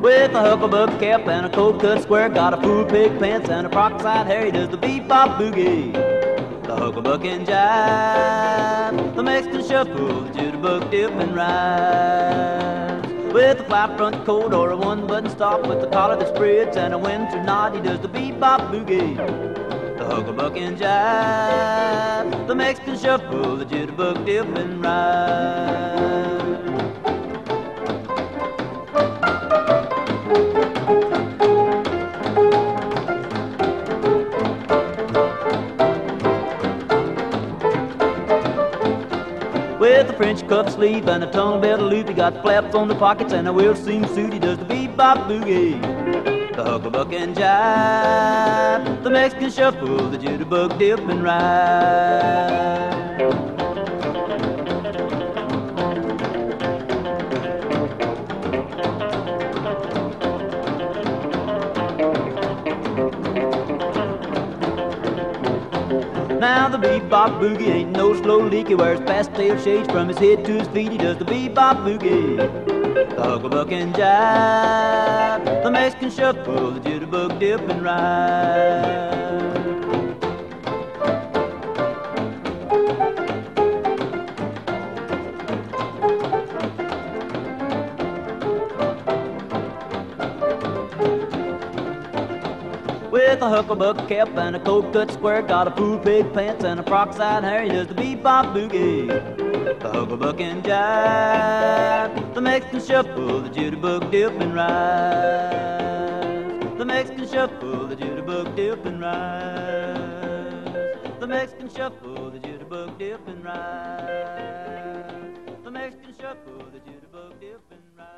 With a hucklebuck cap and a cold cut square, got a fool pig pants and a peroxide hair. He does the bebop boogie, the hucklebuck and jive, the Mexican shuffle, the jitterbug dip and rise. With a flat front coat or a one-button stop, with a collar that spreads and a winter knot, he does the bebop boogie, the hucklebuck and jive, the Mexican shuffle, the jitterbug dip and ride. With a French cuff sleeve and a tongue belt loop, he got flaps on the pockets and a wheel seam suit. He does the bebop boogie, the hucklebuck and jive, the Mexican shuffle, the jitterbug dip and ride. Now the bebop boogie ain't no slow leak. He wears pastel shades from his head to his feet. He does the bebop boogie, the hucklebuck and jive, the Mexican shuffle, the jitterbug dip and ride. With a hucklebuck cap and a cold cut square, got a fool pig pants and a peroxide hair. He does the bebop boogie, the hucklebuck and jive, the Mexican shuffle, the jitterbug dip and rise. The Mexican shuffle, the jitterbug dip and rise. The Mexican shuffle, the jitterbug dip and rise. The Mexican shuffle, the jitterbug dip and rise.